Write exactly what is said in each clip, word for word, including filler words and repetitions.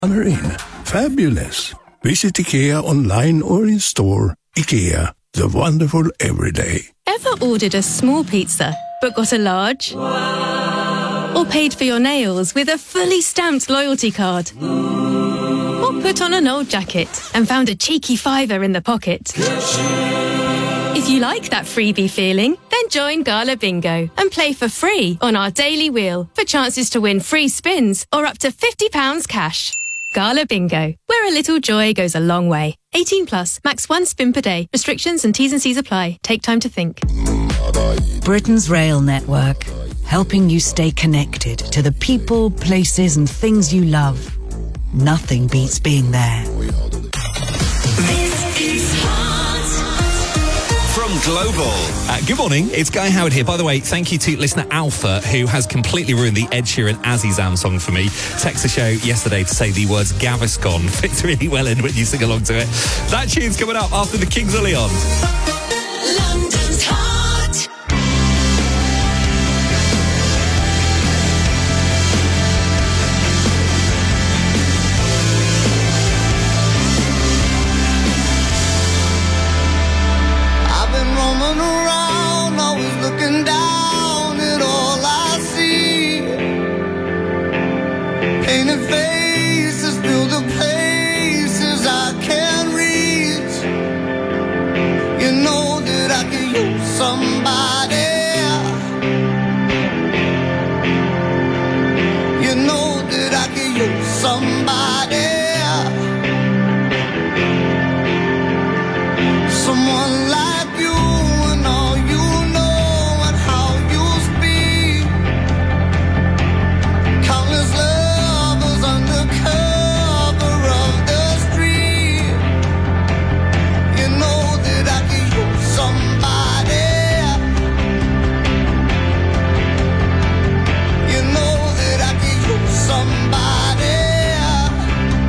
Honor in. Fabulous. Visit IKEA online or in store. IKEA, the wonderful everyday. Ever ordered a small pizza but got a large? Wow. Or paid for your nails with a fully stamped loyalty card? Or put on an old jacket and found a cheeky fiver in the pocket? If you like that freebie feeling, then join Gala Bingo and play for free on our daily wheel for chances to win free spins or up to fifty pounds cash. Gala Bingo, where a little joy goes a long way. eighteen plus, max one spin per day. Restrictions and T's and C's apply. Take time to think. Britain's rail network, helping you stay connected to the people, places and things you love. Nothing beats being there. From Global. Uh, good morning, it's Guy Howard here. By the way, thank you to listener Alpha, who has completely ruined the Ed Sheeran Azizam song for me. Text the show yesterday to say the words Gaviscon fits really well in when you sing along to it. That tune's coming up after the Kings of Leon. London's Heart. Around, always looking down at all I see. Painted faces fill the places I can't reach. You know that I could use somebody. You know that I could use somebody. Someone like you. Somebody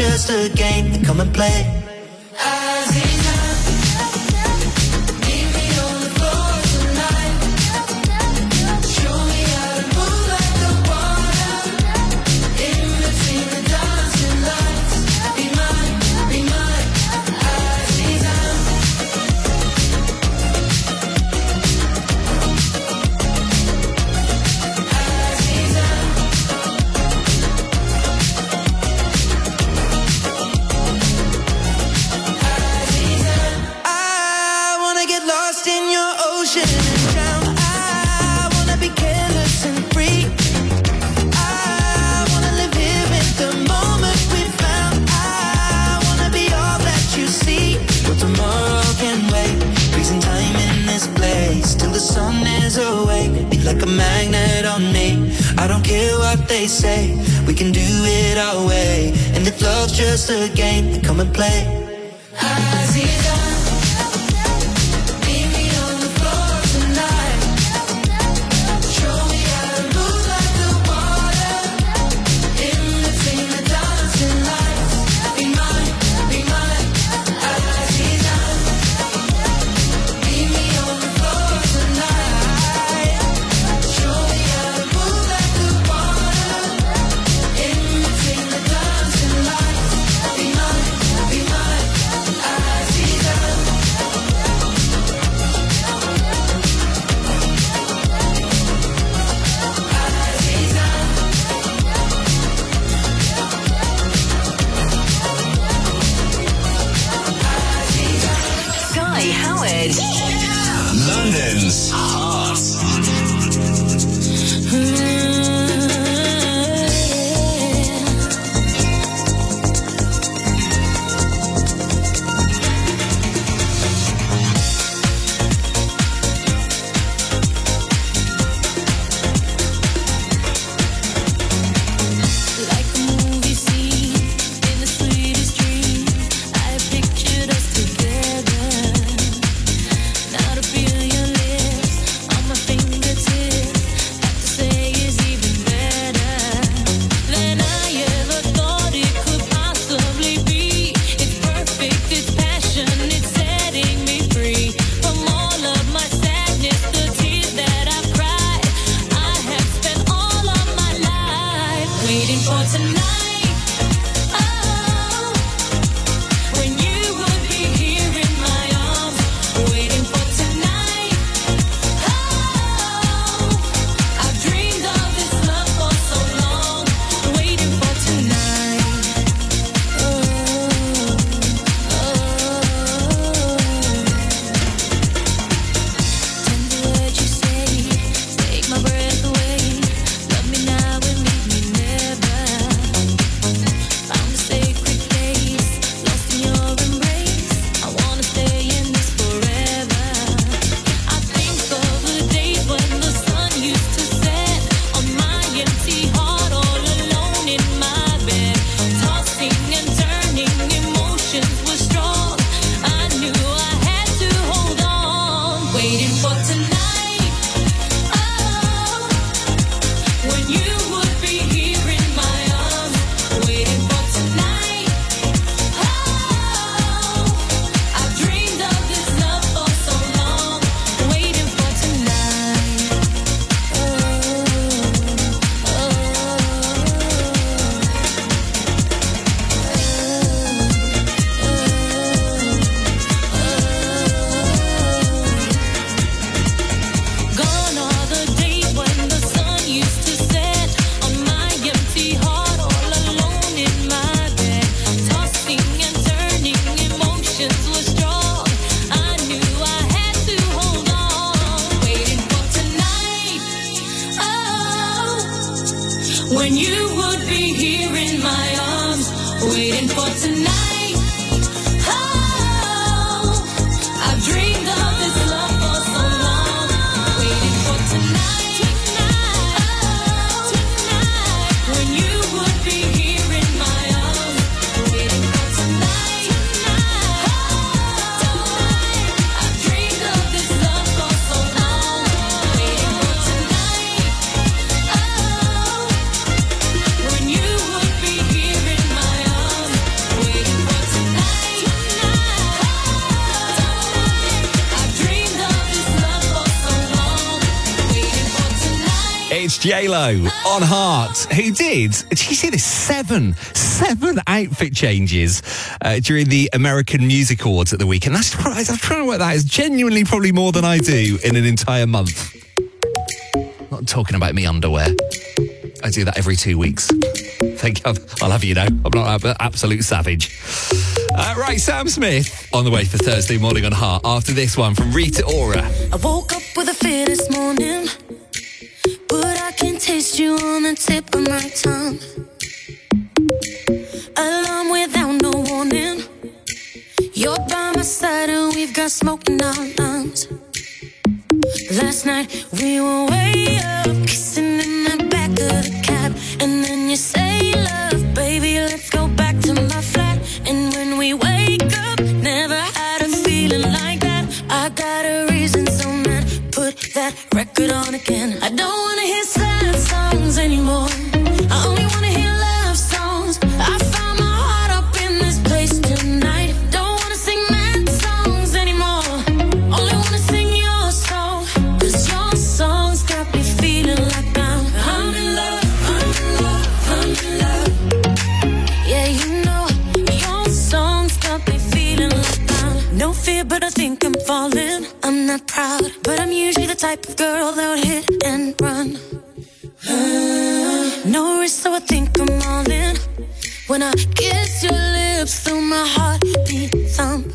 just a game. Come and play. Like a magnet on me. I don't care what they say, we can do it our way. And if love's just a game, come and play. London's Heart. J-Lo on Heart, who did, did you see this? Seven, seven outfit changes uh, during the American Music Awards at the weekend. That's, I'm trying to work that out. It's genuinely probably more than I do in an entire month. Not talking about me underwear. I do that every two weeks. Think I'll have you know, I'm not an absolute savage. Uh, right, Sam Smith on the way for Thursday morning on Heart. After this one from Rita Ora. I woke up with a fear this morning, but I can taste you on the tip of my tongue. Alarm without no warning. You're by my side and we've got smoke in our lungs. Last night we were way up, kissing in the back of the cab. And then you say, love, baby, let's go back to my flat. And when we wake up, never had a feeling like that. I got a reason, so man, put that record on again. I don't wanna hear sad songs anymore. I only wanna hear love songs. I found my heart up in this place tonight. Don't wanna sing mad songs anymore. Only wanna sing your song. Cause your songs got me feeling like I'm, I'm in love, I'm in love, I'm in love. Yeah, you know, your songs got me feeling like I'm no fear, but I think I'm falling. I'm not proud, but I'm usually the type of girl that would hit and run. No risk, so I think I'm all in. When I kiss your lips through my heartbeat thump.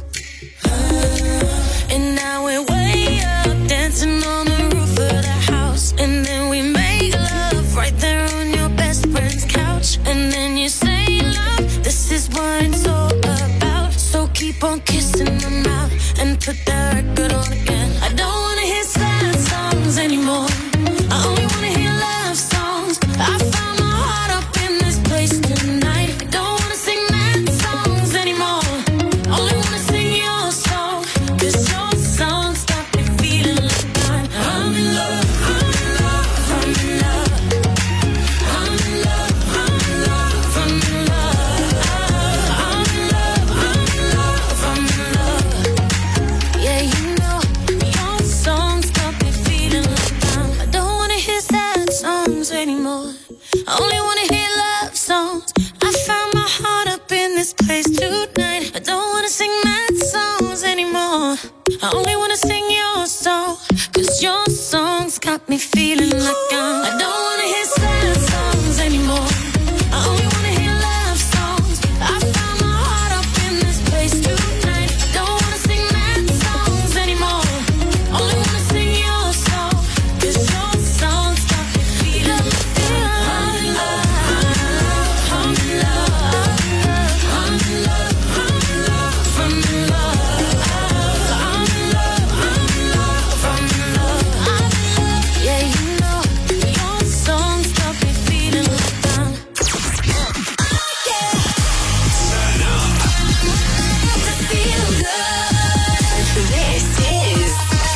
And now we're way up, dancing on the roof of the house. And then we make love right there on your best friend's couch. And then you say, love, this is what it's all about. So keep on kissing my mouth and put that record on again. I don't wanna hear sad songs anymore. I only wanna hear love songs. I found my heart up in this place tonight. I don't wanna sing mad songs anymore. Only wanna sing your song. Cause your songs got me feeling like I'm, I'm in love, I'm in love, I'm in love. I'm in love, I'm in love, I'm in love. I'm in love, I'm in love, I'm in love. Yeah, you know, your songs got me feeling like I'm, I don't wanna hear sad songs anymore. I only wanna hear love songs. I found my heart up in this place tonight. I don't wanna sing mad songs anymore. I only wanna sing your song. Cause your songs got me feeling like I'm, I don't wanna hear sad songs anymore. I only wanna hear love songs. I found my heart up in this place tonight. I don't wanna sing mad songs anymore. Only wanna sing your song. Cause your songs got me feeling like I'm in love, I'm in love, I'm in love, I'm in love, I'm in love, I'm in love, I'm in love, I'm in love, I'm in love. Yeah, you know, your songs got me feeling like I'm, oh yeah. Turn up. To feel good. This is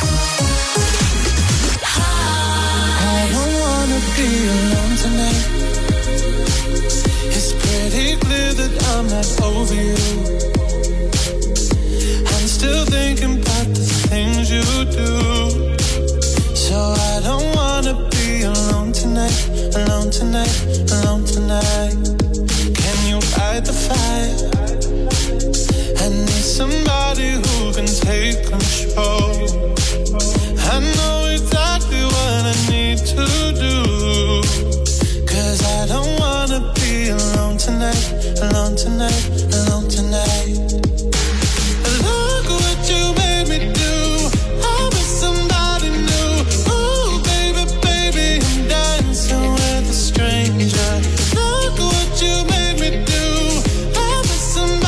I don't wanna be alone tonight. It's pretty clear that I'm not over you. I'm still thinking about the things you do. So I don't wanna be alone tonight, alone tonight, alone tonight. Can you fight the fire? I need somebody who can take control. I know exactly what I need to do. Cause I don't wanna be alone tonight, alone tonight, alone tonight. Look what you made me do. I'm with somebody new. Ooh, baby, baby, I'm dancing with a stranger. Look what you made me do. I'm with somebody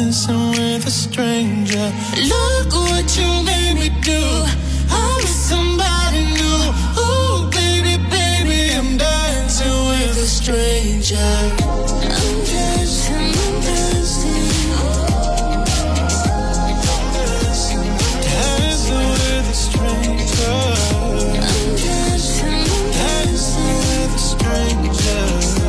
dancing with a stranger. Look what you made me do. I'm with somebody new. Ooh, baby, baby, I'm dancing with a stranger. I'm dancing, I'm dancing. Dancing with a stranger. I'm dancing, dancing with a stranger.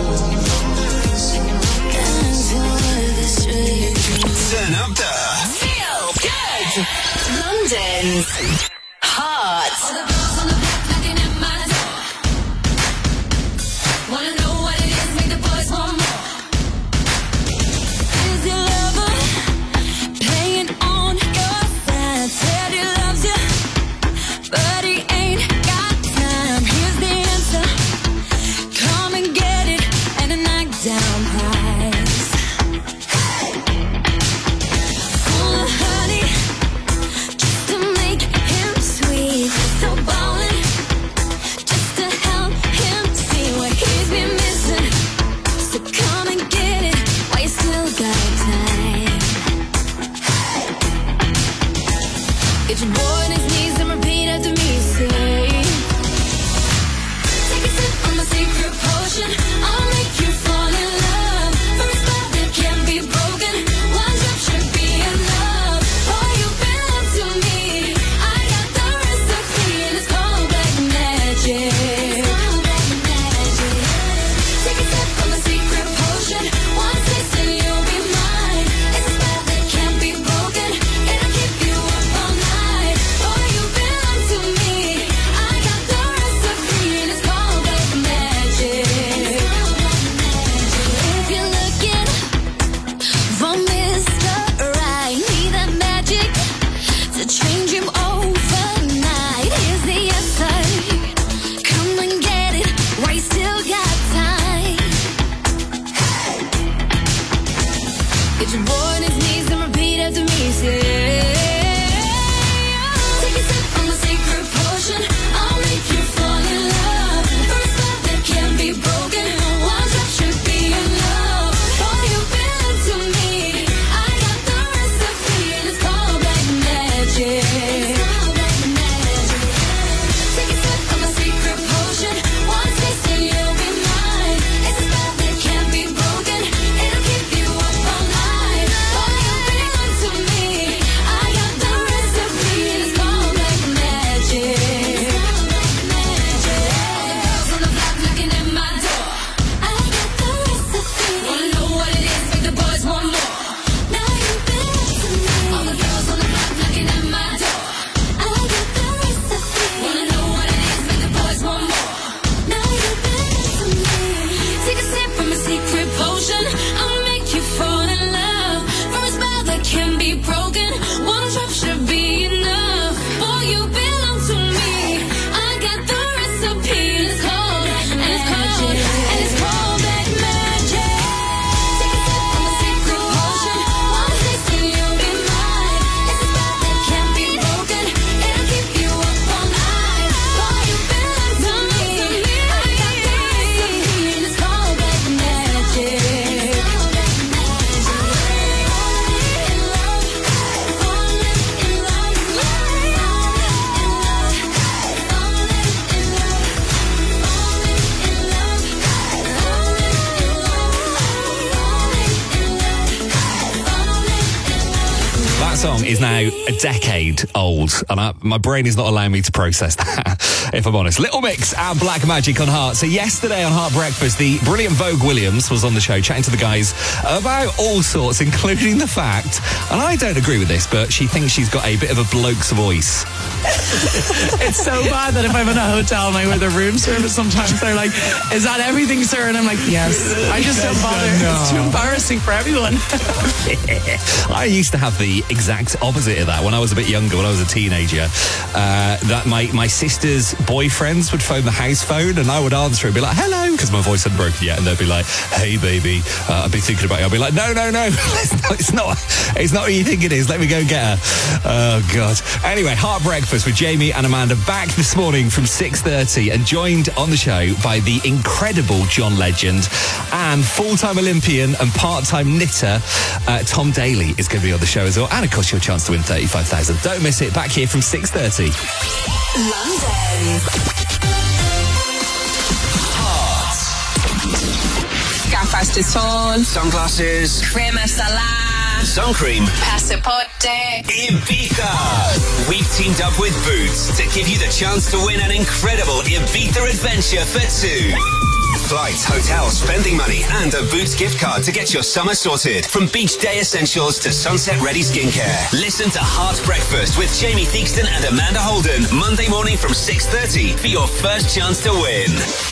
Dancing with a stranger. Turn up the Feel good. London's Heart. All the girls on the block knocking at my door. Wanna know what it is, make the boys want more. Is your lover playing on your side? Said he loves you, but he ain't got time. Here's the answer. Come and get it at a knockdown price. Full of honey, just to make him sweet. So ballin', just to help him see what he's been missing. So come and get it while you still got time. Get your boy on his knees and repeat after me. Say, take a sip from my secret potion. I'll make you fall in love. First love that can't be broken. One drop should be enough. Oh, you belong to me. I got the recipe and it's called black magic. Take a sip from my secret potion. One taste and you'll be mine. It's a spell that can't be broken. It'll keep you up all night. Oh, you belong to me. I got the recipe and it's called black magic. If you're looking for Mister Right, need that magic to change him overnight. Here's the answer. Come and get it while you still got time. Get your boy on his knees and repeat after me. Say, take a sip from my secret potion. I'll make you fall in love. First love that can't be broken. One drop should be enough. Oh, you belong to me. I got the recipe and it's called black magic. Take a sip from my secret potion. One taste and you'll be mine. It's a spell that can't be broken. It'll keep you up all night. Oh, you belong to me. I got the recipe and it's called black magic. All the girls on the block knocking at my door. I got the recipe. Wanna know what it is, make the boys want more. Now you belong to me. All the girls on the block knocking at my door. I got the recipe. Wanna know what it is, make the boys want more. Now you belong to me. Take a sip from a secret potion. I'll make you fall in love. From a spell that can be broken. One drop should be enough. Boy, you belong to me. I got the recipe and it's called, and it's called, and it's called black magic. Take a sip from a secret potion. One taste and you'll be mine. It's a spell that can't be broken. It'll keep you up all night. Boy, you belong to me. I got the recipe and it's called black magic. That song is now a decade old, and I, my brain is not allowing me to process that, if I'm honest. Little Mix and Black Magic on Heart. So yesterday on Heart Breakfast, the brilliant Vogue Williams was on the show chatting to the guys about all sorts, including the fact, and I don't agree with this, but she thinks she's got a bit of a bloke's voice. It's so bad that if I'm in a hotel and I'm with a room service, sometimes they're like, is that everything, sir? And I'm like, yes. I just don't bother. It's too embarrassing for everyone. I used to have the exact exact opposite of that. When I was a bit younger, when I was a teenager, uh, that my, my sister's boyfriends would phone the house phone and I would answer and be like, hello, because my voice hadn't broken yet. And they'd be like, hey, baby, uh, I've been thinking about you. I'd be like, no, no, no, it's not, it's not, it's not what you think it is. Let me go get her. Oh, God. Anyway, Heart Breakfast with Jamie and Amanda back this morning from six thirty and joined on the show by the incredible John Legend and full-time Olympian and part-time knitter uh, Tom Daly is going to be on the show as well. And, of course, your chance to win thirty-five thousand. Don't miss it. Back here from six thirty. London. Gafas de sol. Sunglasses. Crema salada. Sun cream. Passaporte. Ibiza. We've teamed up with Boots to give you the chance to win an incredible Ibiza adventure for two. Flights, hotels, spending money, and a Boots gift card to get your summer sorted. From beach day essentials to sunset-ready skincare. Listen to Heart Breakfast with Jamie Theakston and Amanda Holden. Monday morning from six thirty for your first chance to win.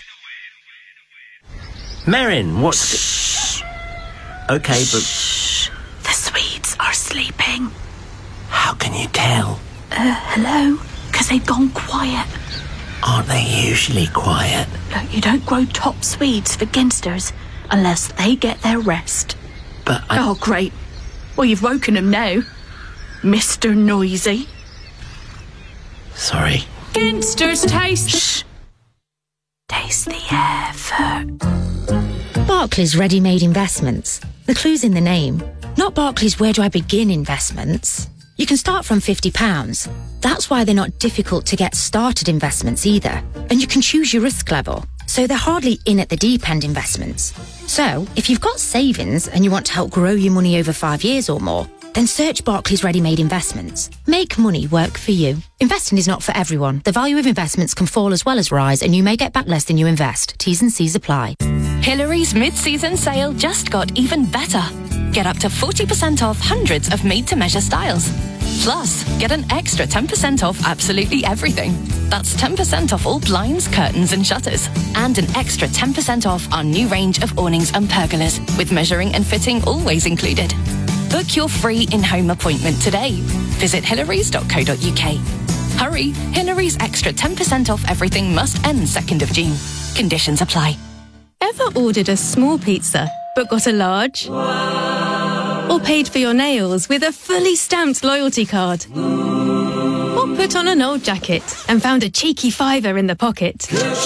Merrin, what's... Okay, but... Shh. The Swedes are sleeping. How can you tell? Uh, hello? Because they've gone quiet. Aren't they usually quiet? Look, you don't grow top Swedes for ginsters unless they get their rest. But I... Oh, great. Well, you've woken them now, Mister Noisy. Sorry. Ginsters taste... Shh. Taste the effort. Barclays Ready-Made Investments. The clue's in the name. Not Barclays Where Do I Begin Investments. You can start from fifty pounds. That's why they're not difficult to get started investments either. And you can choose your risk level. So they're hardly in at the deep end investments. So if you've got savings and you want to help grow your money over five years or more, then search Barclays Ready-Made Investments. Make money work for you. Investing is not for everyone. The value of investments can fall as well as rise, and you may get back less than you invest. T's and C's apply. Hillary's mid-season sale just got even better. Get up to forty percent off hundreds of made-to-measure styles. Plus, get an extra ten percent off absolutely everything. That's ten percent off all blinds, curtains and shutters. And an extra ten percent off our new range of awnings and pergolas, with measuring and fitting always included. Book your free in-home appointment today. Visit hillarys dot co dot uk. Hurry, Hillary's extra ten percent off everything must end second of June. Conditions apply. Ever ordered a small pizza but got a large? Or paid for your nails with a fully stamped loyalty card? Or put on an old jacket and found a cheeky fiver in the pocket?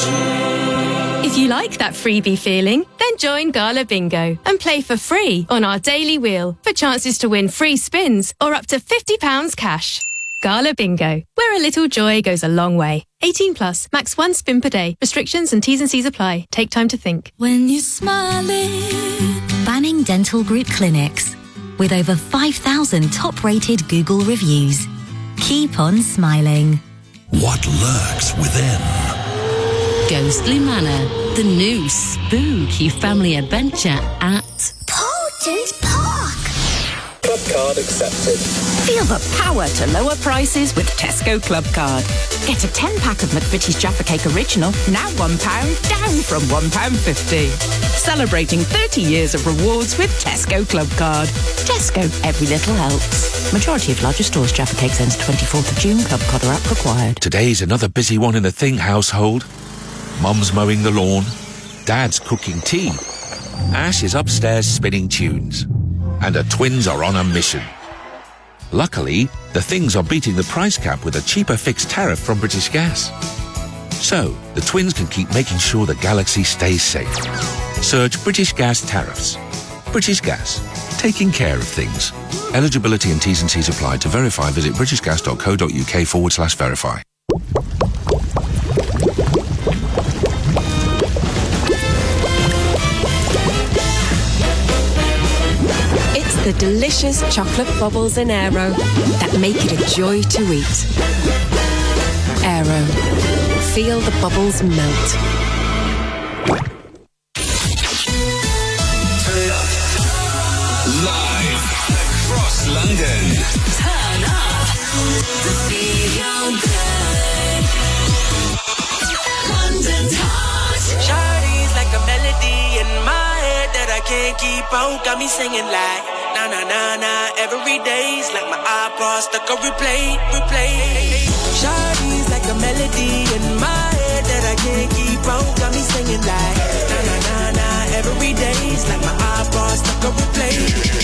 If you like that freebie feeling, then join Gala Bingo and play for free on our daily wheel for chances to win free spins or up to fifty pounds cash. Gala Bingo, where a little joy goes a long way. eighteen plus, max one spin per day. Restrictions and T's and C's apply. Take time to think. When you're smiling. Banning Dental Group Clinics. With over five thousand top-rated Google reviews. Keep on smiling. What lurks within? Ghostly Manor, the new spooky family adventure at Potent Park. Club card accepted. Feel the power to lower prices with Tesco Club Card. Get a ten pack of McVitie's Jaffa Cake Original, now one pound, down from one pound fifty. Celebrating thirty years of rewards with Tesco Club Card. Tesco, every little helps. Majority of larger stores, Jaffa Cakes ends twenty-fourth of June. Club Card app required. Today's another busy one in the Thing household. Mum's mowing the lawn. Dad's cooking tea. Ash is upstairs spinning tunes. And the twins are on a mission. Luckily, the Things are beating the price cap with a cheaper fixed tariff from British Gas. So, the twins can keep making sure the galaxy stays safe. Search British Gas tariffs. British Gas, taking care of things. Eligibility and T's and C's apply. To verify, visit britishgas.co.uk forward slash verify. The delicious chocolate bubbles in Aero that make it a joy to eat. Aero. Feel the bubbles melt. Live across London. Turn up to feel good. London's hot. Shawty's like a melody in my head that I can't keep out. Got me singing like Nah, nah, nah, nah. Every day's like my iPod stuck on replay, replay. Shawty's like a melody in my head that I can't keep on. Got me singing like nah, nah, nah, nah. Every day's like my iPod stuck on replay,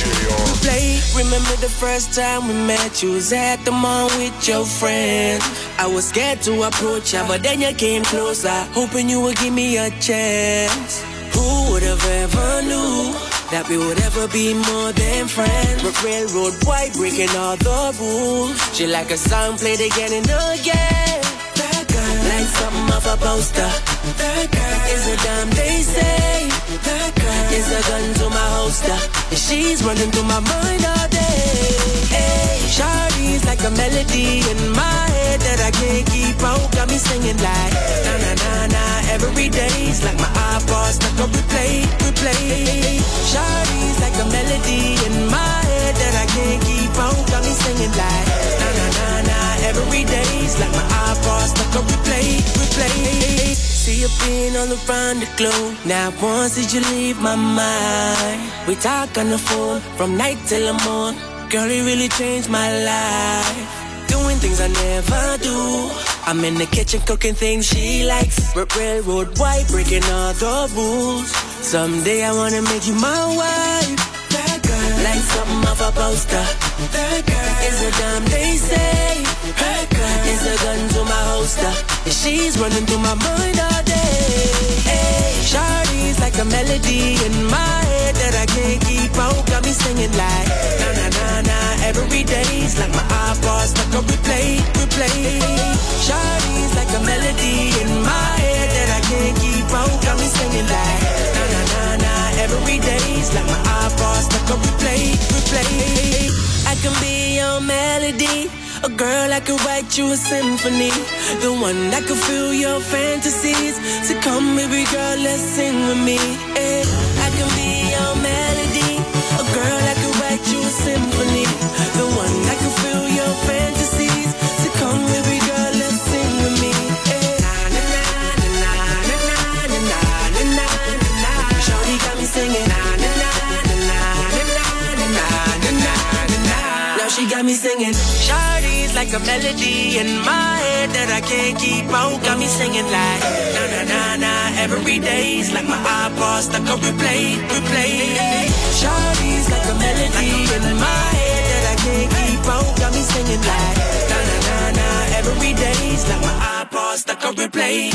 replay. Remember the first time we met? You was at the mall with your friends. I was scared to approach ya, but then you came closer, hoping you would give me a chance. Who would have ever knew that we would ever be more than friends? We're railroad white, breaking all the rules. She like a song played again and again. That girl, like something off a poster. That girl is a dime, they say. That girl is a gun to my holster, and she's running through my mind all day. Hey, Shawty's like a melody in my head that I can't keep on. Got me singing like na na na na. Every day's like my iPod stuck on replay, replay. Shawty's like a melody in my head that I can't keep on. Got me singing like na na na na. Every day's like my iPod stuck on replay, replay. See you being all around the globe. Now once did you leave my mind? We talk on the phone from night till the morning. Girl, it really changed my life. Doing things I never do. I'm in the kitchen cooking things she likes. Railroad white, breaking all the rules. Someday I wanna make you my wife. That girl, like something off a poster. That girl is a dime, they say. That girl is a gun to my holster, and she's running through my mind all day. Hey, Shawty's like a melody in my head that I can't keep on. Got me singing like na na na na. Every day's like my iPod stuck on replay, replay. Shawty's like a melody in my head that I can't keep on. Got me singing like na na na na. Every day's like my iPod stuck on replay, replay. I can be your melody, a girl I could write you a symphony, the one that could fill your fantasies. So come, baby girl, let's sing with me. Hey, I can be your melody, a girl I could write you a symphony, the one that could fill your fantasies. So come, baby girl, let's sing with me. Hey, na na na na na na na na na na. Shawty got me singing na na na na na na na na na na. Now she got me singing. Shawty's like a melody in my head that I can't keep on. Got me singing like na na na na. Every day's like my iPod stuck on replay, replay. Shawty's like a melody in my head that I can't keep on. Got me singing like na na na na. Every day's like my iPod stuck on replay.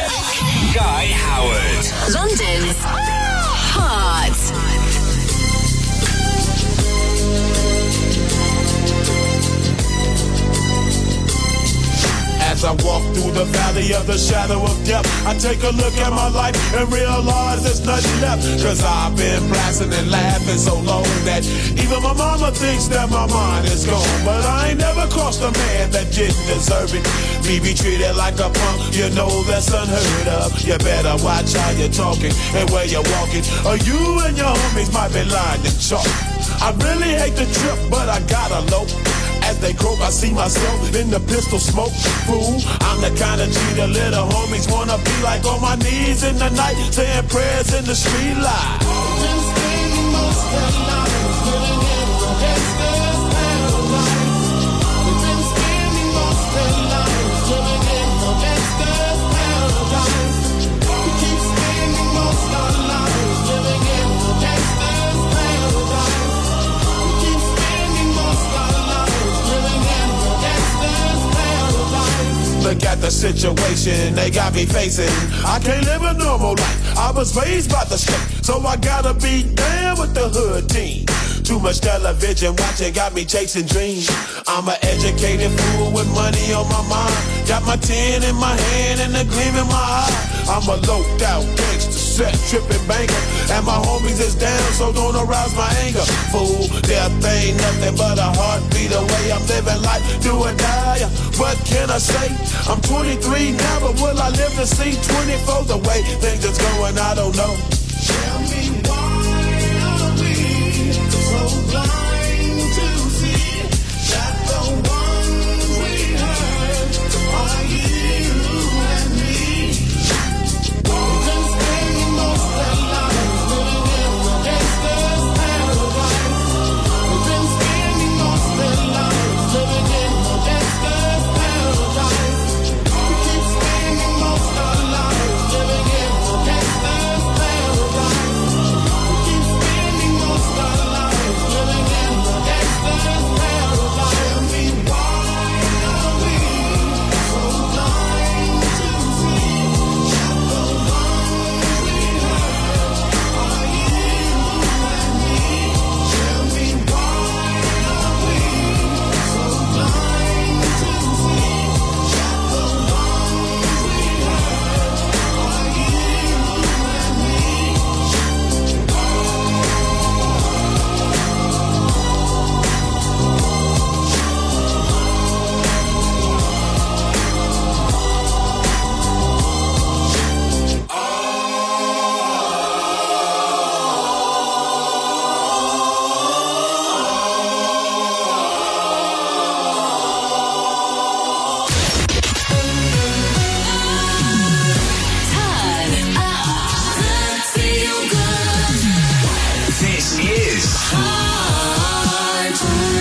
Guy Howard, London's Hot. As I walk through the valley of the shadow of death, I take a look at my life and realize there's nothing left. Cause I've been blasting and laughing so long that even my mama thinks that my mind is gone. But I ain't never crossed a man that didn't deserve it. Me be treated like a punk, you know that's unheard of. You better watch how you're talking and where you're walking, or you and your homies might be lying to chalk. I really hate the trip, but I gotta low. As they croak, I see myself in the pistol smoke. Fool, I'm the kind of G the little homies wanna be like, on my knees in the night, saying prayers in the street light. Been spending most of their lives living in the gangster's paradise. We've been spending most of their lives living in the gangster's paradise. We keep spending most of our lives living in the gangster's paradise. We keep spending most of our lives living in the gangster's paradise. Look at the situation they got me facing. I can't live a normal life. I was raised by the state, so I gotta be down with the hood team. Too much television watching got me chasing dreams. I'm an educated fool with money on my mind. Got my tin in my hand and a gleam in my eye. I'm a loped out gangster, set tripping banker, and my homies is down, so don't arouse my anger. Fool, death ain't nothing but a heartbeat away. I'm living life, do or die. What can I say? I'm twenty-three now, but will I live to see twenty-four? The way things is going, I don't know. Tell me why are we so blind to see that the ones we hurt are you and me? We've been spending most of our lives living in the gangster's paradise. This is Hard.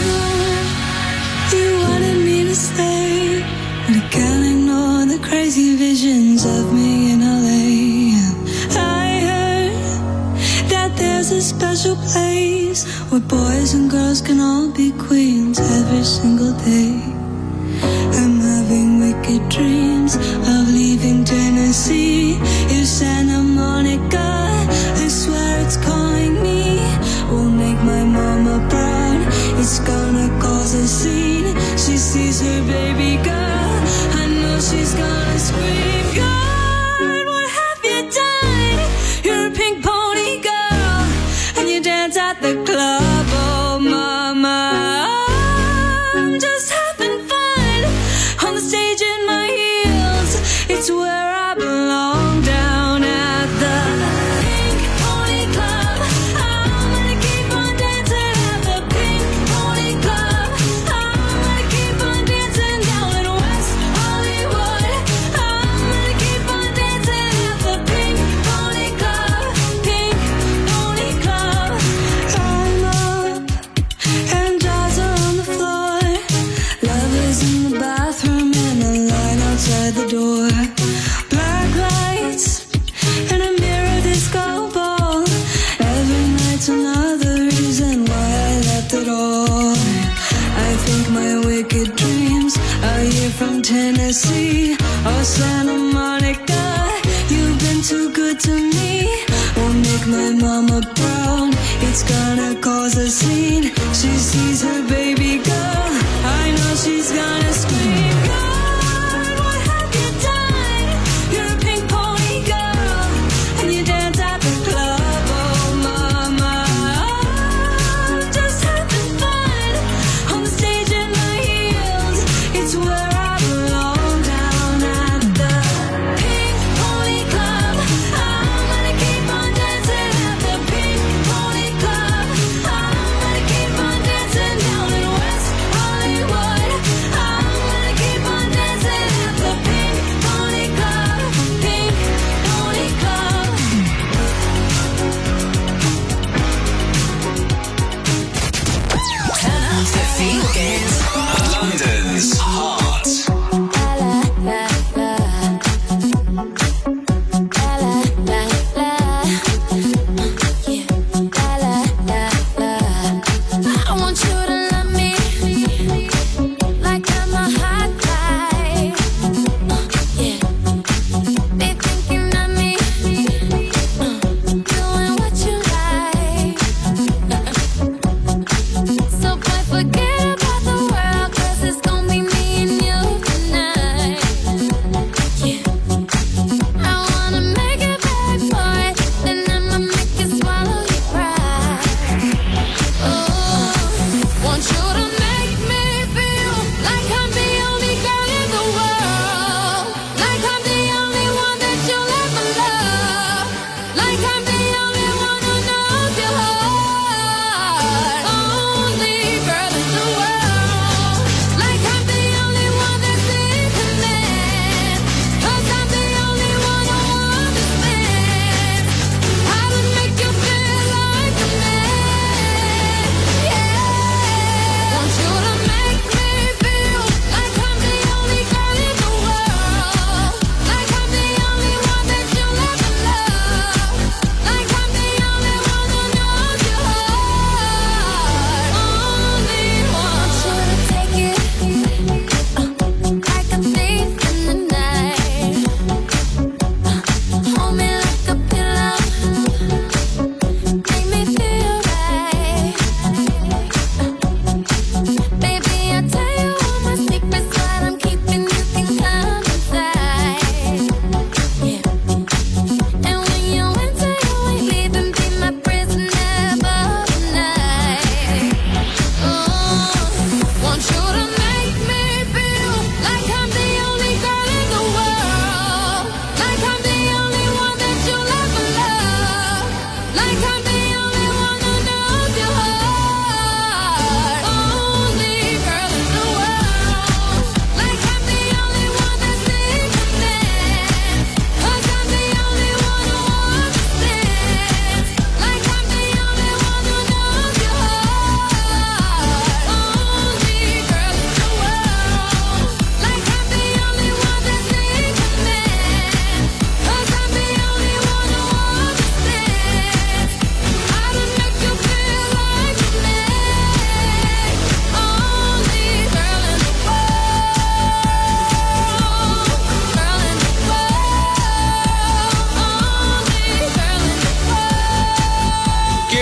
You wanted me to stay, but I can't ignore the crazy visions of me in L A. I heard that there's a special place where boys and girls can all be queens every single day. I'm having wicked dreams of leaving Tennessee. If Santa Monica, I swear it's calling me, will make my mama proud. It's gonna cause a scene. She sees her baby girl, I know she's gonna scream. God, what have you done? You're a pink pony girl, and you dance at the club. Oh mama, I'm just having fun on the stage in my heels. It's where I belong, down at the Pink Pony Club. I'm gonna keep on dancing at the Pink Pony Club. I'm gonna keep on dancing down in West Hollywood. I'm gonna keep on dancing at the Pink Pony Club. Pink Pony Club. I'm up and jaws are on the floor. Love is in the bathroom and a line outside the door. Black lights and a mirror disco ball. Every night's another reason why I left it all. I think my wicked dreams are here from Tennessee or Santa Monica. You've been too good to me. Won't make my mama proud. It's gonna cause a scene. She sees her baby girl, I know she's gonna scream. God, what have you done? You're a pink pony girl, and you dance at the club. Oh mama, I'm just having fun on the stage in my heels. It's where I belong, down at the Pink Pony Club. I'm gonna keep on dancing at the Pink Pony Club. I'm gonna keep on dancing down in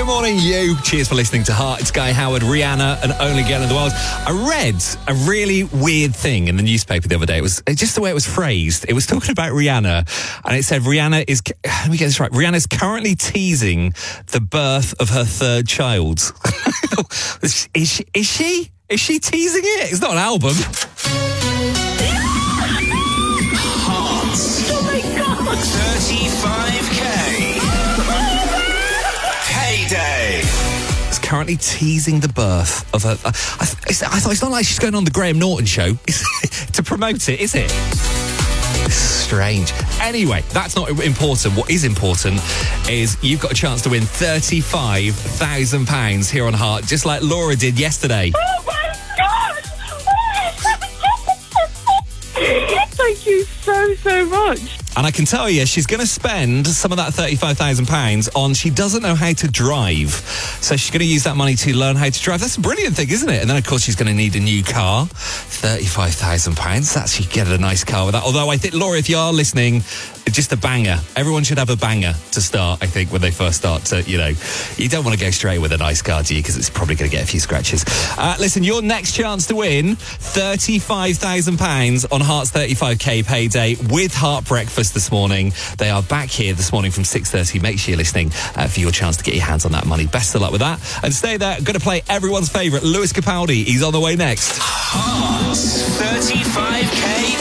Good morning, you. Cheers for listening to Heart. It's Guy Howard, Rihanna, and Only Girl in the World. I read a really weird thing in the newspaper the other day. It was just the way it was phrased. It was talking about Rihanna, and it said Rihanna is, let me get this right, Rihanna's currently teasing the birth of her third child. is, is, she, is she? Is she teasing it? It's not an album. Heart. Oh my God. thirty-five K. Payday. It's currently teasing the birth of her. Uh, I, it's, I thought it's not like she's going on the Graham Norton show to promote it, is it? Strange. Anyway, that's not important. What is important is you've got a chance to win thirty-five thousand pounds here on Heart, just like Laura did yesterday. Oh my God! Thank you so, so much. And I can tell you, she's going to spend some of that thirty-five thousand pounds on, she doesn't know how to drive. So she's going to use that money to learn how to drive. That's a brilliant thing, isn't it? And then, of course, she's going to need a new car. thirty-five thousand pounds. That's, you get a nice car with that. Although I think, Laura, if you are listening, just a banger. Everyone should have a banger to start, I think, when they first start to, you know, you don't want to go straight with a nice car, do you? Because it's probably going to get a few scratches. Uh, listen, your next chance to win thirty-five thousand pounds on Heart's thirty-five K payday with Heart Breakfast this morning. They are back here this morning from six thirty. Make sure you're listening uh, for your chance to get your hands on that money. Best of luck with that. And stay there. Going to play everyone's favourite, Lewis Capaldi. He's on the way next. Heart's thirty-five K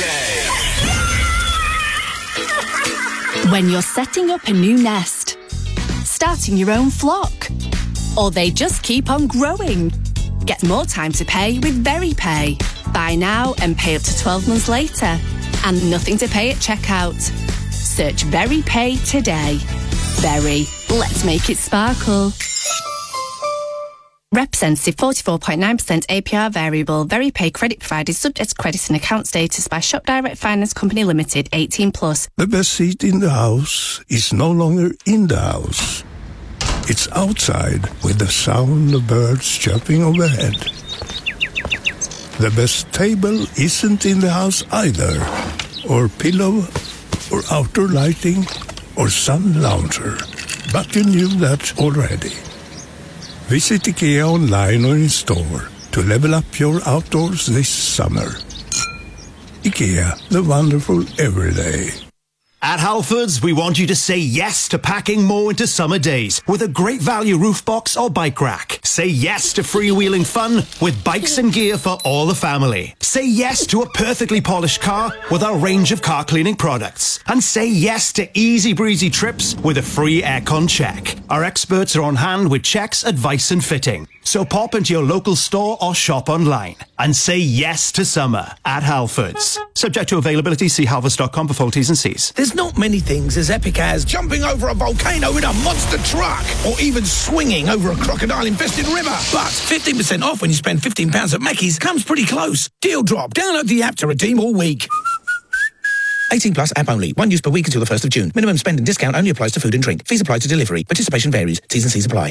payday. When you're setting up a new nest, starting your own flock, or they just keep on growing, get more time to pay with VeryPay. Buy now and pay up to twelve months later. And nothing to pay at checkout. Search VeryPay today. Very. Let's make it sparkle. Representative forty-four point nine percent A P R variable. VeryPay credit provided subject to credit and account status by Shop Direct Finance Company Limited, eighteen plus. The best seat in the house is no longer in the house. It's outside with the sound of birds chirping overhead. The best table isn't in the house either, or pillow, or outdoor lighting, or sun lounger. But you knew that already. Visit IKEA online or in store to level up your outdoors this summer. IKEA, the wonderful everyday. At Halfords, we want you to say yes to packing more into summer days with a great value roof box or bike rack. Say yes to freewheeling fun with bikes and gear for all the family. Say yes to a perfectly polished car with our range of car cleaning products. And say yes to easy breezy trips with a free aircon check. Our experts are on hand with checks, advice and fitting. So pop into your local store or shop online and say yes to summer at Halfords. Subject to availability, see halfords dot com for full T's and C's. There's not many things as epic as jumping over a volcano in a monster truck or even swinging over a crocodile-infested river. But fifteen percent off when you spend fifteen pounds at Mackey's comes pretty close. Deal drop. Download the app to redeem all week. eighteen plus app only. One use per week until the first of June. Minimum spend and discount only applies to food and drink. Fees apply to delivery. Participation varies. T's and C's apply.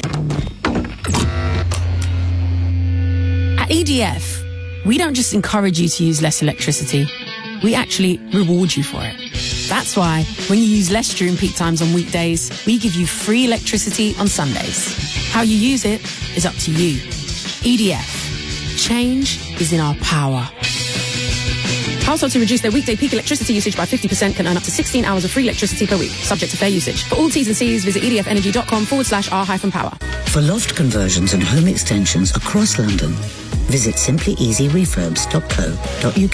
At E D F, we don't just encourage you to use less electricity. We actually reward you for it. That's why when you use less during peak times on weekdays, we give you free electricity on Sundays. How you use it is up to you. E D F. Change is in our power. Households who reduce their weekday peak electricity usage by fifty percent can earn up to sixteen hours of free electricity per week, subject to fair usage. For all T's and C's, visit edfenergy.com forward slash R hyphen power. For loft conversions and home extensions across London, visit simply easy refurbs dot co dot uk.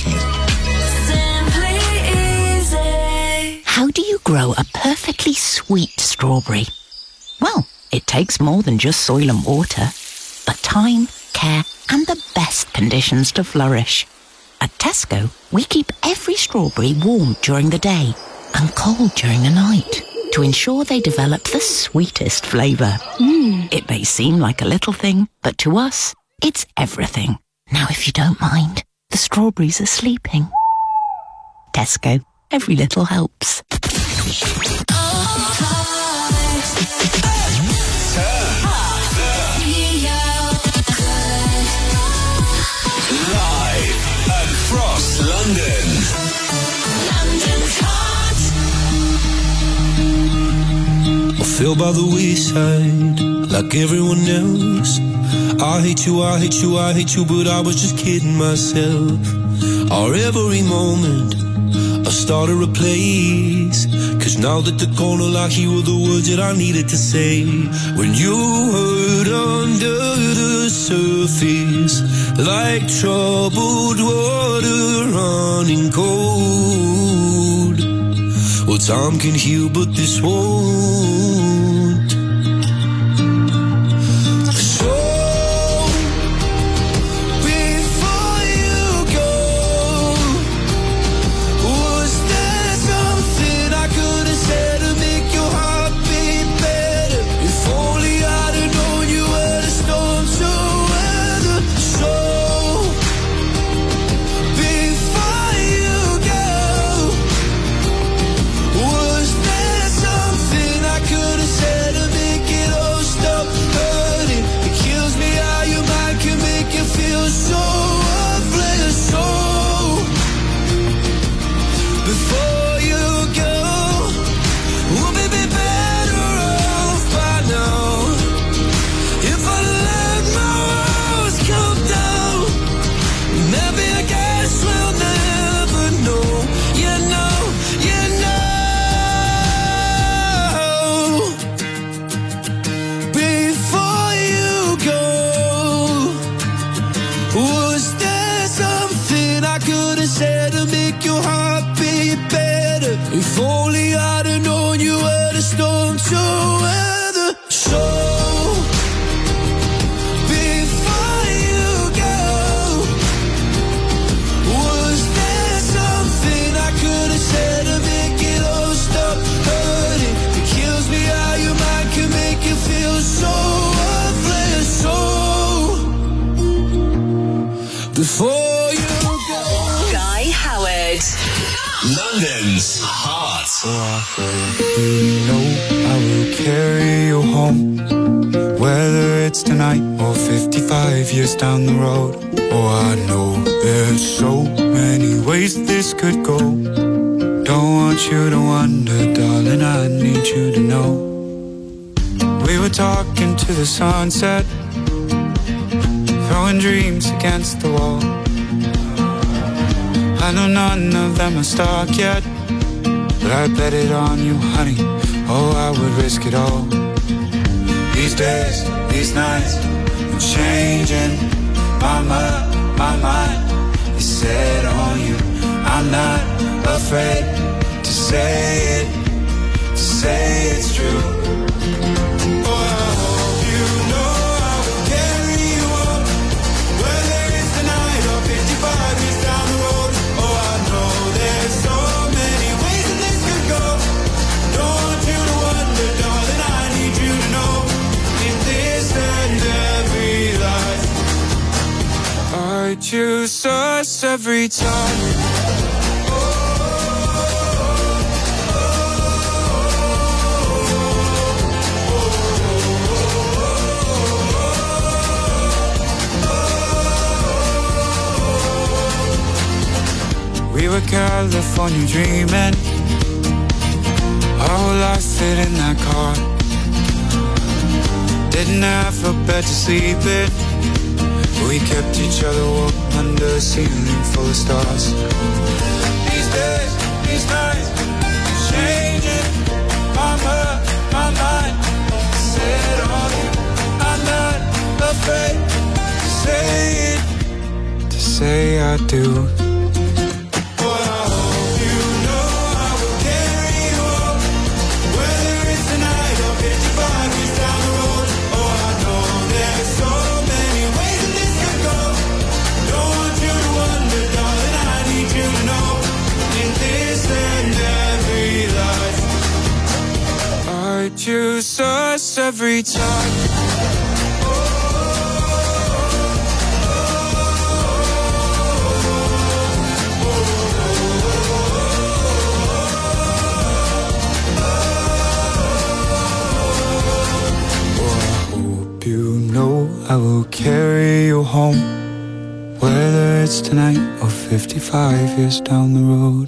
How do you grow a perfectly sweet strawberry? Well, it takes more than just soil and water, but time, care, and the best conditions to flourish. At Tesco, we keep every strawberry warm during the day and cold during the night to ensure they develop the sweetest flavour. Mm. It may seem like a little thing, but to us, it's everything. Now, if you don't mind, the strawberries are sleeping. Tesco, every little helps. London. London's hot. I feel by the wayside, like everyone else. I hate you, I hate you, I hate you, but I was just kidding myself. Our every moment I started a place, cause now that they're gone, all I hear were the words that I needed to say. When you hurt under the surface, like troubled water running cold. Well, time can heal, but this won't. So before you go, was there something I could have said to make your heart beat better? If only I'd have known you were the storm to weather. So before you go, was there something I could have said to make it all stop hurting? It kills me how your mind can make you feel so worthless. So before you go, would we be better off by now if I let my walls come down? Maybe I guess we'll never know. You know, you know. Before you go, was there something I could have said to make your heart beat better? If only I'd have known you were the storm to weather. So before you go, was there something I could have said to make it all stop hurting? It kills me how your mind can make you feel so worthless. So before you go, Guy Howard. London's Heart. You know I will carry you home, whether it's tonight or fifty-five years down the road. Oh, I know there's so many ways this could go. Don't want you to wonder, darling, I need you to know. We were talking to the sunset, throwing dreams against the wall. I know none of them are stuck yet, but I bet it on you, honey. Oh, I would risk it all. These days, these nights, I'm changing my mind, my mind is set on you. I'm not afraid to say it, to say it's true. oh, I hope you know I will carry you up, whether it's tonight or fifty-five years down the road. Oh, I know there's so many ways that this could go. Don't want you to wonder, darling, I need you to know. In this and every life, I choose us every time. We were California dreaming, our whole life fit in that car. Didn't have a bed to sleep in, we kept each other warm under a ceiling full of stars. These days, these nights, changing my mind, my mind set on you. I'm not afraid to say it, to say I do. I choose us every time. I will carry you home, whether it's tonight or fifty-five years down the road.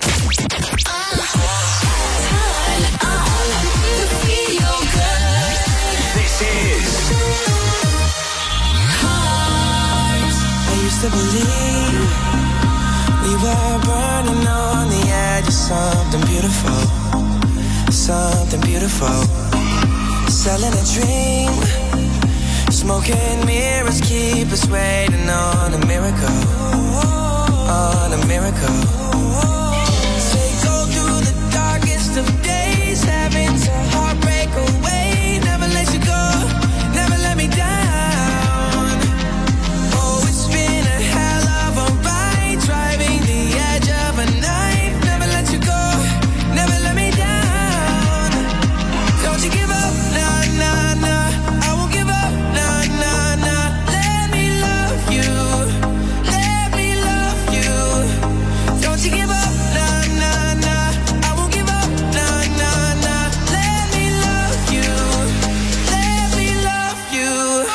This is I used to believe we were burning on the edge of something beautiful, something beautiful. Selling a dream, smoking mirrors keep us waiting on a miracle, on a miracle. Say go through the darkest of days, having to heartbreak away. Never let you go, never let me down. Oh, it's been a hell of a ride, driving the edge of a knife. Never let you go, never let me down. Don't you give up, nah, nah, nah. I won't give up, nah, nah, nah. Let me love you, let me love you. Don't you give up, nah, nah, nah. I won't give up, nah, nah, nah. Let me love you, let me love you.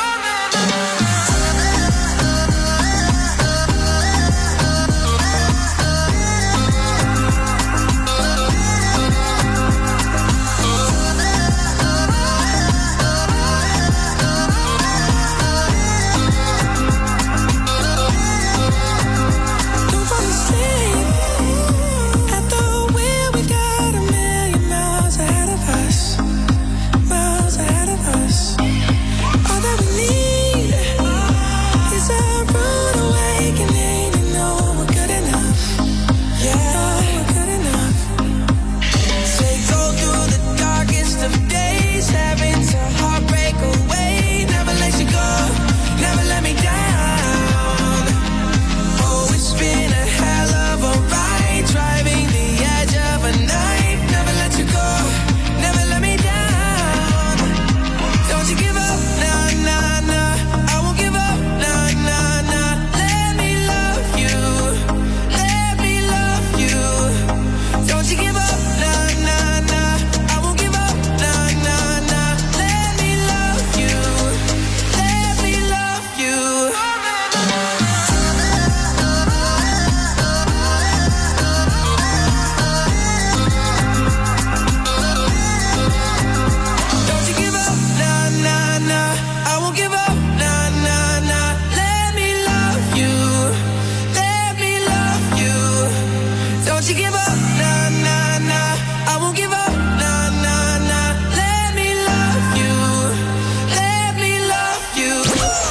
Don't fall asleep at the wheel. We got a million miles ahead of us, miles ahead of us. All that we need is a rude awakening to know we're good enough. Yeah, we're good enough. Say go through the darkest of days, having to heartbreak away. Never let you go, never let me down. Oh, it's been a hell of a ride, driving the edge of a knife. Never let you go, never let me down. Don't you give up, nah, nah, nah. I won't give up, nah, nah, nah. Let me love you, let me love you. Don't you give up, nah, nah, nah. I won't give up, nah, nah, nah. Let me love you, let me love you. Don't you give up, nah, nah, nah. I won't give up, nah, nah, nah. Let me love you, let me love you. Don't you give up, nah, nah, nah. I won't give up, nah, nah, nah. Let me love you, let me love you.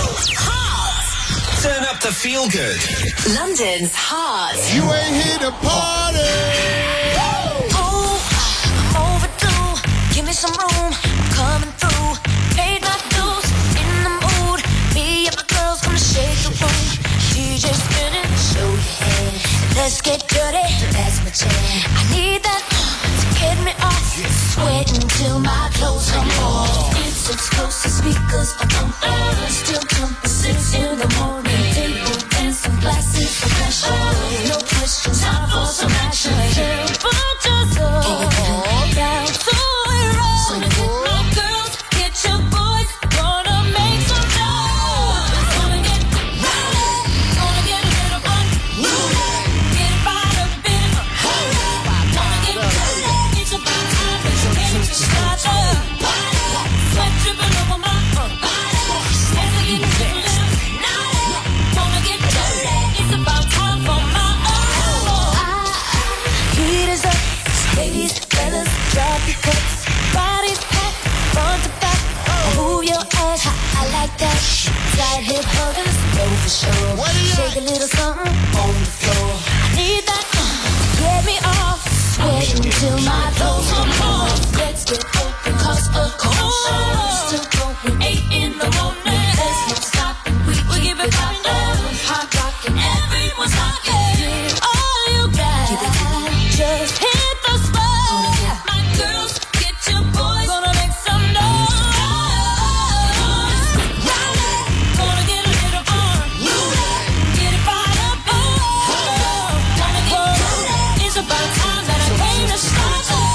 Turn up the feel good. London's Heart. You ain't here to party. Oh, I'm overdue. Give me some room. I'm coming through. Paid my dues. In the mood. Me and my girls gonna shake the room. D J spinning. Show your head. Let's get dirty. That's my jam. I need that uh, to get me off. Sweating till my clothes come off. It's exclusive speakers on all. Still jumping six in the morning. Table dancing, glasses of passion. No questions, time for some action. But just go down to it roll. So my girls, get your boys, gonna make some noise. Gonna get rowdy, gonna get a little fun. Get fired up in it. Gonna get dirty. It's about time for some energy to start up. Sweat dripping over my body. As I get little naughty. Gonna get dirty. It's about time for my own. Heat is up. Ladies, fellas, drop your cups. Bodies packed, front to back. Move your ass, I like that. Side hip huggers, go for sure. Shake a little something on the floor. I need that uh, to get me off. Sweating till my clothes come off. Let's get open, cause of course. Still going eight in the morning. There's no stopping, we keep it poppin'. Hot rockin', everyone's rockin'. All you got, just hit the spot. My girls, get your boys, gonna make some noise. Gonna get a little fun. Get it fired up. Oh, gonna get dirty. It's about time that I came to start.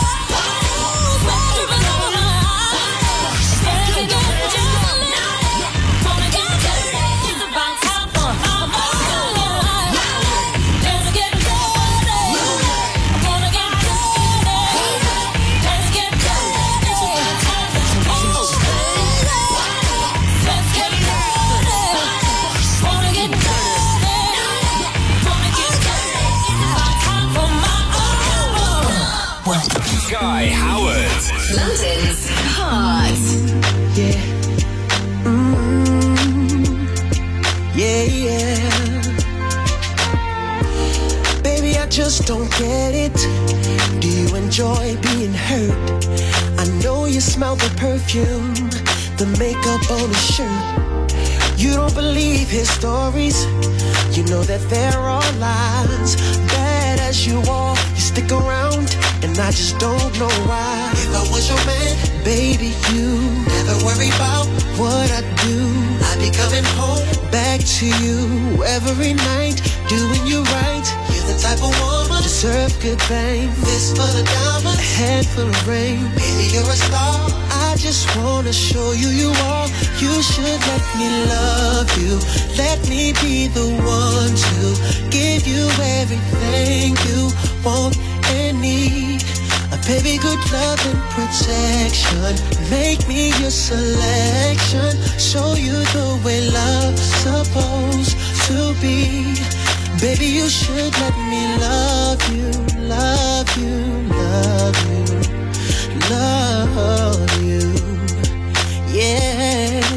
just don't get it. Do you enjoy being hurt? I know you smell the perfume, the makeup on his shirt. You don't believe his stories. You know that there are lies. Bad as you are, you stick around, and I just don't know why. If I was your man, baby, you never worry about what I do. I'd be coming home back to you every night, doing you right. You're the type of woman deserve good fame. Fist full of diamonds, a head full of rain. Baby, you're a star. I just wanna show you you are. You should let me love you. Let me be the one to give you everything you want and need. A baby, good love and protection. Make me your selection. Show you the way love's supposed to be. Baby, you should let me love you, love you, love you, love you. Yeah.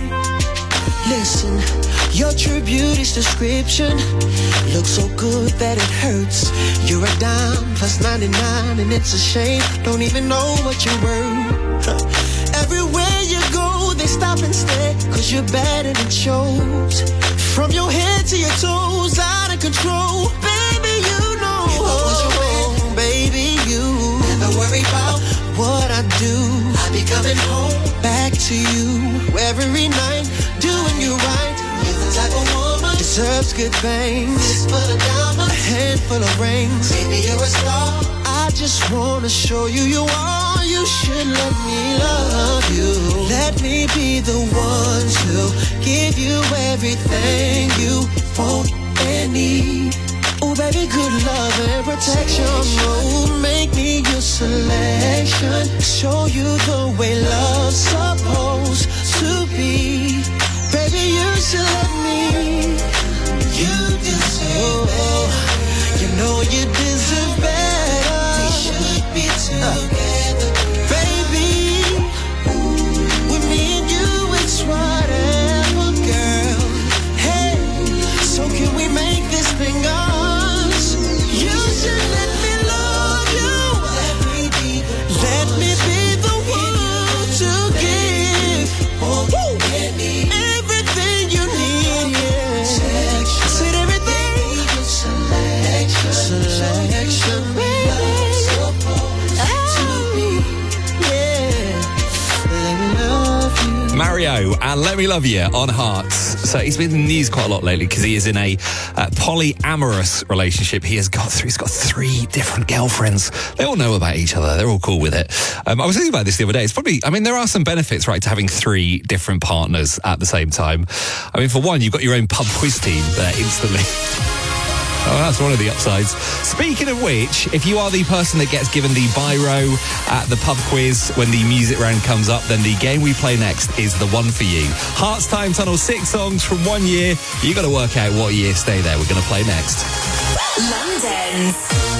Listen, your true beauty's description looks so good that it hurts. You're a dime plus ninety-nine, and it's a shame. Don't even know what you're worth. Everywhere you go, they stop and stare, cause you're bad and it shows. From your head to your toes, out of control. Baby, you know. If I was your man, baby, you never worry about what I do. I'll be coming home back to you every night, doing you right. You're the type of woman deserves good things. Fist full of diamonds, a handful of rings. Baby, you're a star. I just wanna show you you are. You should let me love you. Let me be the one to give you everything you want and need. Oh, baby, good love and protection. Oh, make me your selection. Show you the way love's supposed to be. Baby, you should let me. You deserve better. You know you deserve better. We should be together, baby. With me and you, it's whatever, girl. Hey, so can we make this thing ours? You should let me love you. Let me be the let me be the one to give everything you need. Yeah. Said everything. Selection, selection, baby. Mario and Let Me Love You on Hearts. So he's been in the news quite a lot lately because he is in a uh, polyamorous relationship. He has got three, he's got three different girlfriends. They all know about each other. They're all cool with it. Um, I was thinking about this the other day. It's probably, I mean, there are some benefits, right, to having three different partners at the same time. I mean, for one, you've got your own pub quiz team there instantly. Oh, that's one of the upsides. Speaking of which, if you are the person that gets given the biro at the pub quiz when the music round comes up, then the game we play next is the one for you. Hearts Time Tunnel, six songs from one year. You got to work out what year. Stay there. We're going to play next. London's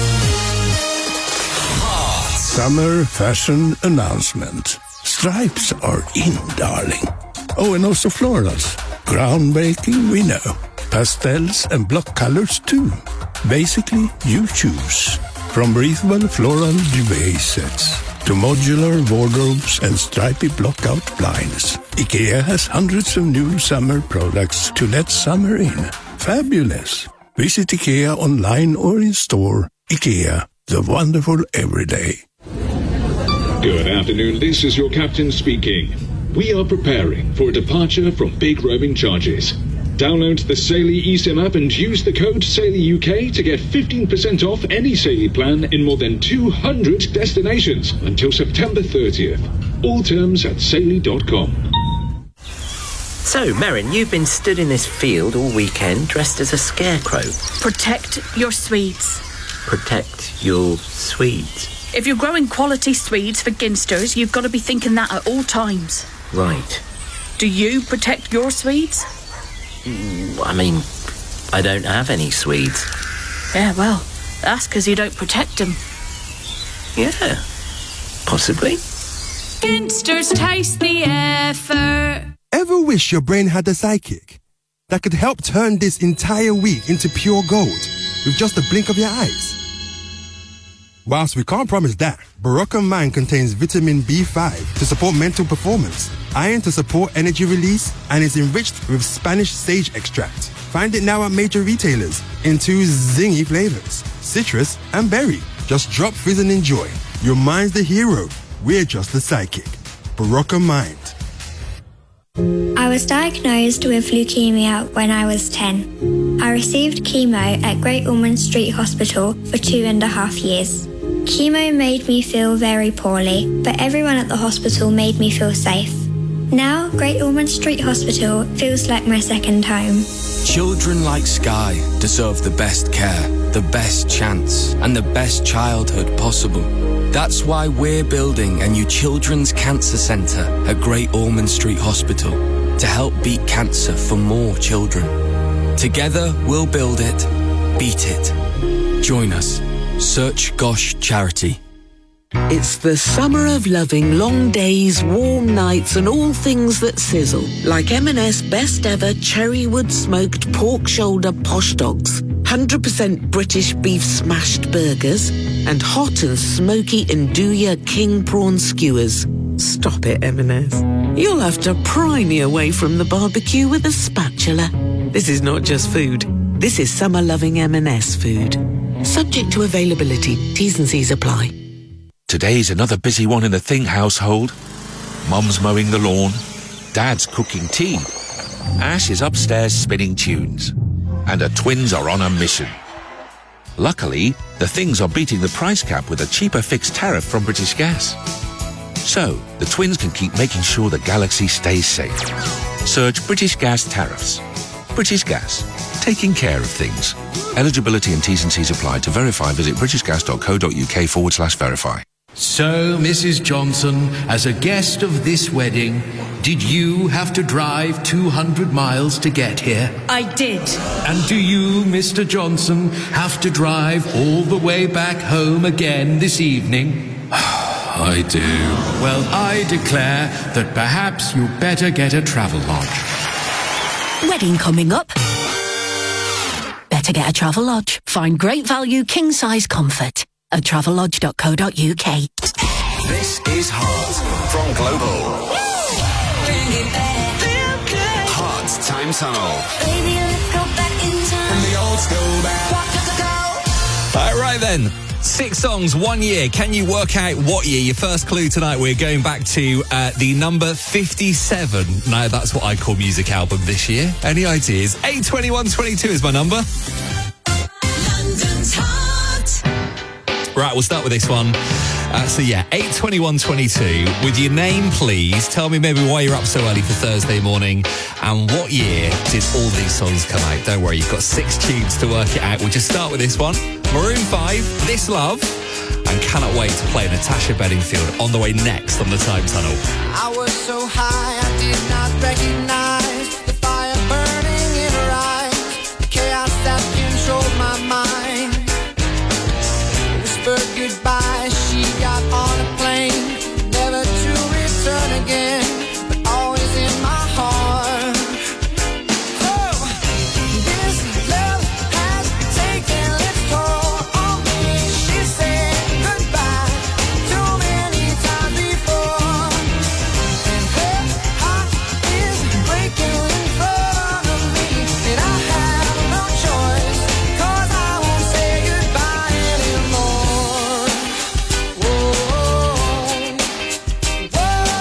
Summer fashion announcement. Stripes are in, darling. Oh, and also florals. Groundbreaking, we know. Pastels and block colors too. Basically, you choose. From breathable floral duvet sets to modular wardrobes and stripy blockout blinds, IKEA has hundreds of new summer products to let summer in. Fabulous. Visit IKEA online or in store. IKEA, the wonderful everyday. Good afternoon, this is your captain speaking. We are preparing for a departure from big roaming charges. Download the Saily eSIM app and use the code SAILYUK to get fifteen percent off any Saily plan in more than two hundred destinations until September thirtieth. All terms at saily dot com. So, Merrin, you've been stood in this field all weekend dressed as a scarecrow. Protect your Swedes. Protect your Swedes. If you're growing quality Swedes for Ginsters, you've got to be thinking that at all times. Right. Do you protect your Swedes? I mean, I don't have any Swedes. Yeah, well, that's because you don't protect them. Yeah, possibly. Ginsters taste the effort. Ever wish your brain had a sidekick that could help turn this entire week into pure gold? with just a blink of your eyes. Whilst we can't promise that, Barocca Mind contains vitamin B five to support mental performance, iron to support energy release, and is enriched with Spanish sage extract. Find it now at major retailers in two zingy flavors, citrus and berry. Just drop fizz and enjoy. Your mind's the hero. We're just the sidekick. Barocca Mind. I was diagnosed with leukemia when I was ten. I received chemo at Great Ormond Street Hospital for two and a half years. Chemo made me feel very poorly, but everyone at the hospital made me feel safe. Now, Great Ormond Street Hospital feels like my second home. Children like Sky deserve the best care, the best chance, and the best childhood possible. That's why we're building a new children's cancer centre at Great Ormond Street Hospital to help beat cancer for more children. Together, we'll build it, beat it. Join us. Search Gosh Charity. It's the summer of loving long days, warm nights and all things that sizzle. Like M and S best ever cherrywood smoked pork shoulder posh dogs, one hundred percent British beef smashed burgers and hot and smoky Nduja king prawn skewers. Stop it, M and S. You'll have to pry me away from the barbecue with a spatula. This is not just food. This is summer-loving M and S food. Subject to availability. T's and C's apply. Today's another busy one in the Think household. Mum's mowing the lawn. Dad's cooking tea. Ash is upstairs spinning tunes. And the twins are on a mission. Luckily, the Things are beating the price cap with a cheaper fixed tariff from British Gas. So, the twins can keep making sure the galaxy stays safe. Search British Gas tariffs. British Gas. Taking care of things. Eligibility and T's and C's apply. To verify, visit britishgas.co.uk forward slash verify. So, Missus Johnson, as a guest of this wedding, did you have to drive two hundred miles to get here? I did. And do you, Mister Johnson, have to drive all the way back home again this evening? I do. Well, I declare that perhaps you better get a travel lodge. Wedding coming up? Better get a travel lodge. Find great value king-size comfort at travel-lodge dot co dot uk. This is Heart from Global. Heart Time Tunnel. Baby, let's go back in time. The old school band. All right, right then. Six songs, one year. Can you work out what year? Your first clue tonight, we're going back to uh, the number fifty-seven. Now, that's what I call music album this year. Any ideas? eight twenty-one twenty-two is my number. London's Heart. Right, we'll start with this one. Uh, so, yeah, eight twenty-one twenty-two. With your name, please. Tell me maybe why you're up so early for Thursday morning and what year did all these songs come out. Don't worry, you've got six tunes to work it out. We'll just start with this one. Maroon five, This Love, and Cannot Wait to play Natasha Bedingfield on the way next on the Time Tunnel. I was so high, I did not recognize the fire burning in her eyes, the chaos that controlled my mind. Whispered goodbye, she got on a plane, never to return again, but always in my heart. Oh, this love has taken its toll on me. She said goodbye too many times before, and her heart is breaking in front of me, and I have no choice, 'cause I won't say goodbye anymore. Whoa, whoa,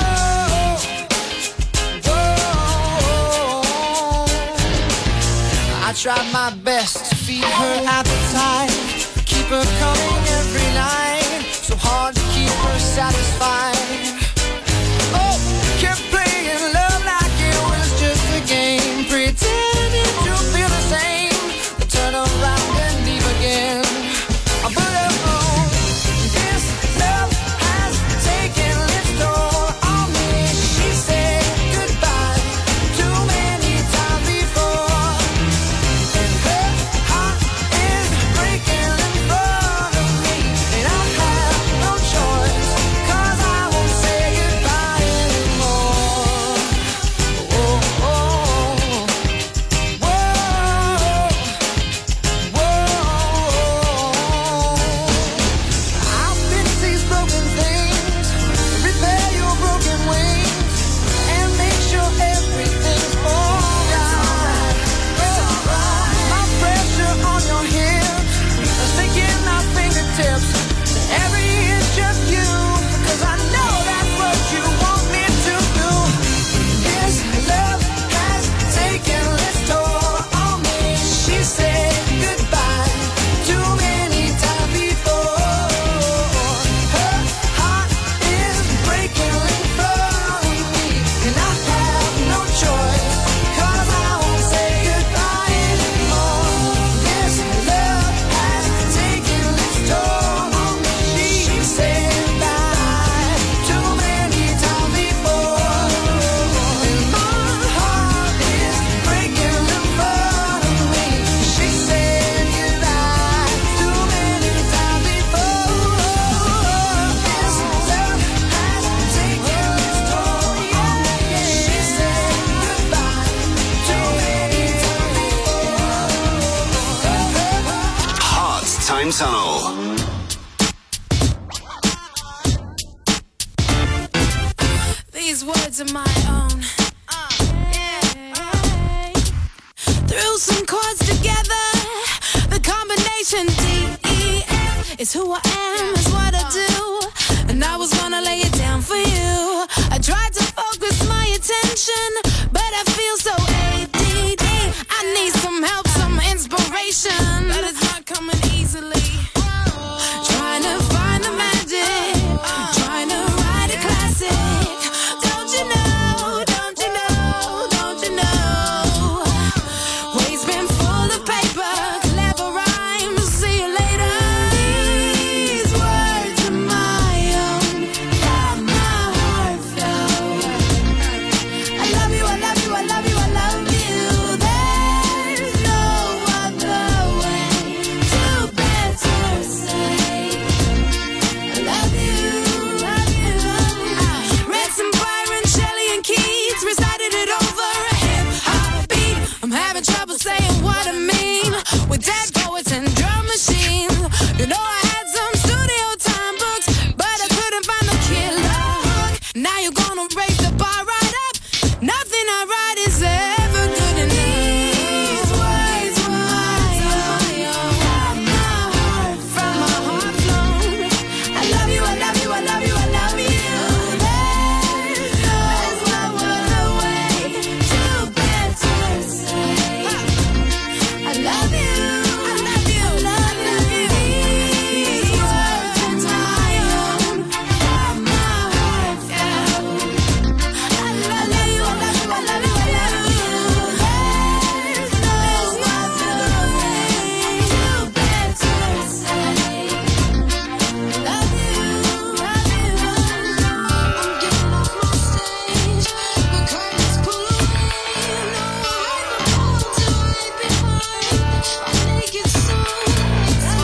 whoa. I tried my best to feed her appetite, keep her coming every night, so hard to keep her satisfied. Oh, kept playing love like it was just a game, pretending to feel the same, but turn around and leave again. I put her on. This love has taken its toll on me. She said goodbye too many times before, and her heart is breaking in front of me, and I have no choice, 'cause I won't say Time Tunnel. These words are my own. Uh, yeah. Threw some chords together. The combination D E F is who I am, is what I do. And I was gonna lay it down for you. I tried to focus my attention, but I feel so A D D. I need some help, some inspiration, but it's not coming easily. Trying to find the magic, trying to write a classic. Don't you know, don't you know, don't you know? Waves been full of paper, clever rhymes, see you later. These words are my own, from my heart flow. I love you, I love you, I love you, I love you. There's no other way to better say I love you, love you. Read some Byron, Shelley and Keats, recited it over a hip-hop beat. I'm having trouble saying what I mean with dead poets and drum machines. You know I had some studio time books, but I couldn't find the killer hook. Now you're gonna raise the bar right up. Nothing I write is ever good enough. These words were my own, from my heart, from my heart flown. I love you, I love you, I love you, I love you. There's no other way to better say I love you, I love you, I love you. These words are my own, from my heart flown. I love you, I love you, I love you, I love you. There's no other way to better say I love you, love you. I'm getting off my stage, the curtains pull away. No, I don't want to hide behind a naked soul.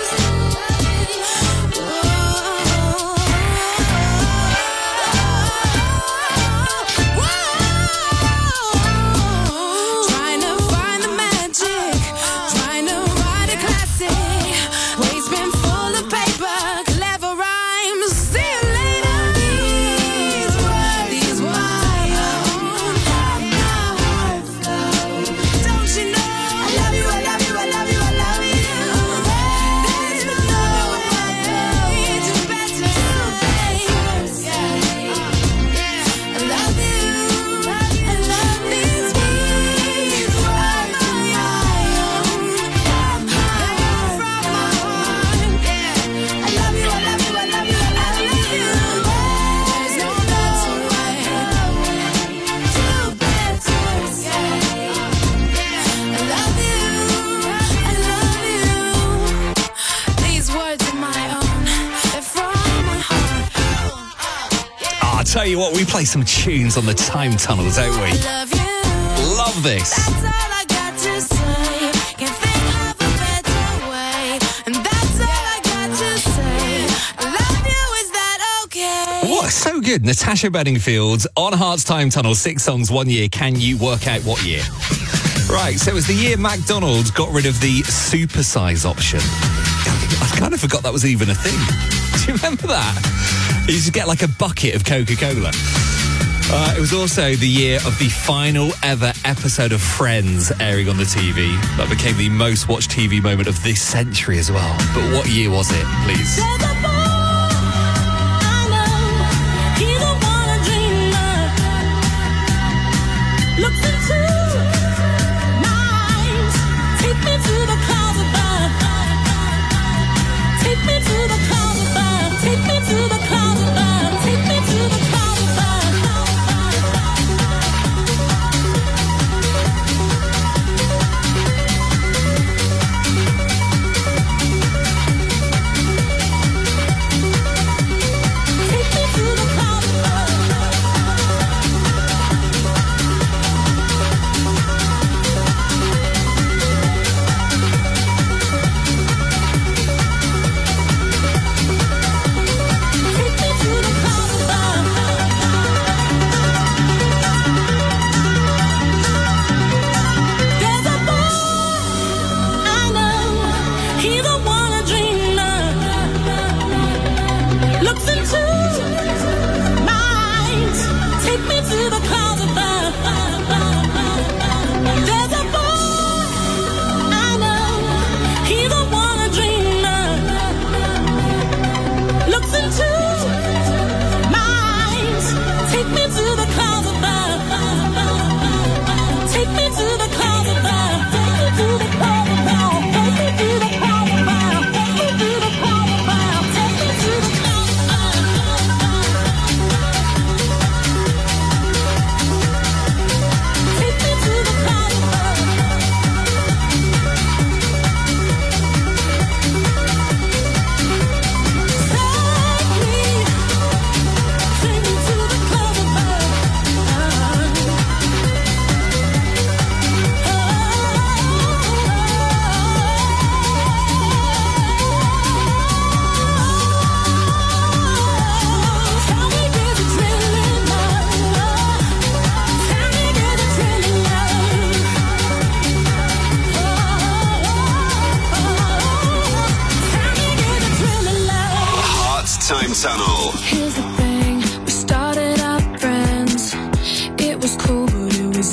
Trying to find the magic, trying to write a classic. Waves been full of paper, clever rhymes. See you later. These words, these words my own, from my heart flow. Don't you know? I love you, I love you, I love you, I love you. There's no other way to better say I love you, I love these words are my own, from my heart, from my heart. I love you, I love you, I love you, I love you. There's no other way to better say I love you, I love you. These words are my own, they're from my heart. Ah, I'll tell you what, we play some tunes on the Time Tunnel, don't we? Love you. Love this. That's all I got to say. Can't think of a better way. And that's all I got to say. I love you, is that okay? What? So good. Natasha Bedingfield on Heart's Time Tunnel. Six songs, one year. Can you work out what year? Right, so it was the year McDonald's got rid of the supersize option. I kind of forgot that was even a thing. Do you remember that? You used to get like a bucket of Coca-Cola. Uh, it was also the year of the final ever episode of Friends airing on the T V. That became the most watched T V moment of this century as well. But what year was it, please? Looks into my eyes. Take me to the closet bar. Take me to the closet bar. Take me to the closet bar. Take me to the closet bar. Tunnel. Here's the